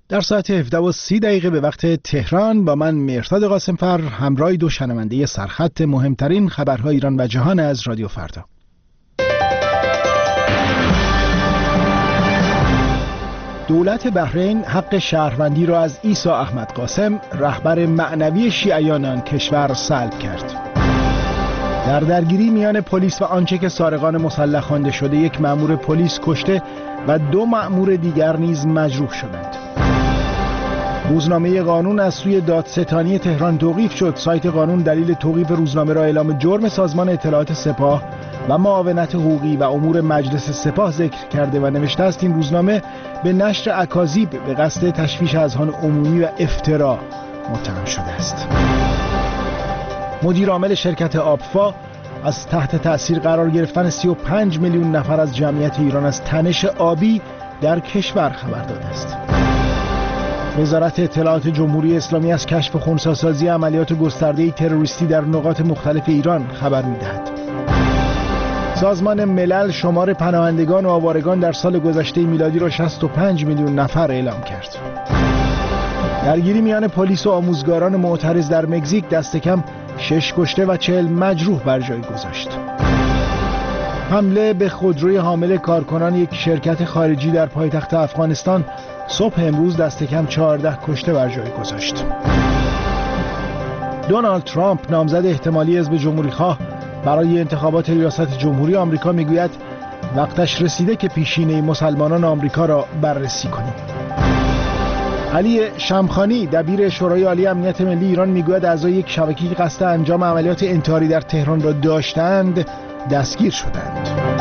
در ساعت 17:30 به وقت تهران با من مهرداد قاسمفر همراه دو شنونده سرخط مهمترین خبرهای ایران و جهان از رادیو فردا. دولت بحرین حق شهروندی را از عیسی احمد قاسم رهبر معنوی شیعیان آن کشور سلب کرد. در درگیری میان پلیس و آنچه که سارقان مسلح خوانده شده، یک مأمور پلیس کشته و 2 مأمور دیگر نیز مجروح شدند. روزنامه قانون از سوی دادستانی تهران توقیف شد. سایت قانون دلیل توقیف روزنامه را اعلام جرم سازمان اطلاعات سپاه و معاونت حقوقی و امور مجلس سپاه ذکر کرده و نوشته است این روزنامه به نشر اکاذیب به قصد تشویش اذهان عمومی و افترا متهم شده است. مدیر عامل شرکت آبفا از تحت تأثیر قرار گرفتن 35 میلیون نفر از جمعیت ایران از تنش آبی در کشور خبر داده است. وزارت اطلاعات جمهوری اسلامی از کشف خنثی‌سازی عملیات گسترده تروریستی در نقاط مختلف ایران خبر می‌دهد. سازمان ملل شمار پناهندگان و آوارگان در سال گذشته میلادی را 65 میلیون نفر اعلام کرد. درگیری میان پلیس و آموزگاران معترض در مکزیک دست کم 6 کشته و 40 مجروح بر جای گذاشت. حمله به خودروی حامل کارکنان یک شرکت خارجی در پایتخت افغانستان صبح امروز دست کم 14 کشته بر جای گذاشت. دونالد ترامپ نامزد احتمالی حزب جمهوری‌خواه برای انتخابات ریاست جمهوری آمریکا میگوید وقتش رسیده که پیشینه مسلمانان آمریکا را بررسی کنیم. علی شمخانی دبیر شورای عالی امنیت ملی ایران میگوید اعضای یک شبکه‌ای قصد انجام عملیات انتحاری در تهران را داشتند دستگیر شدند.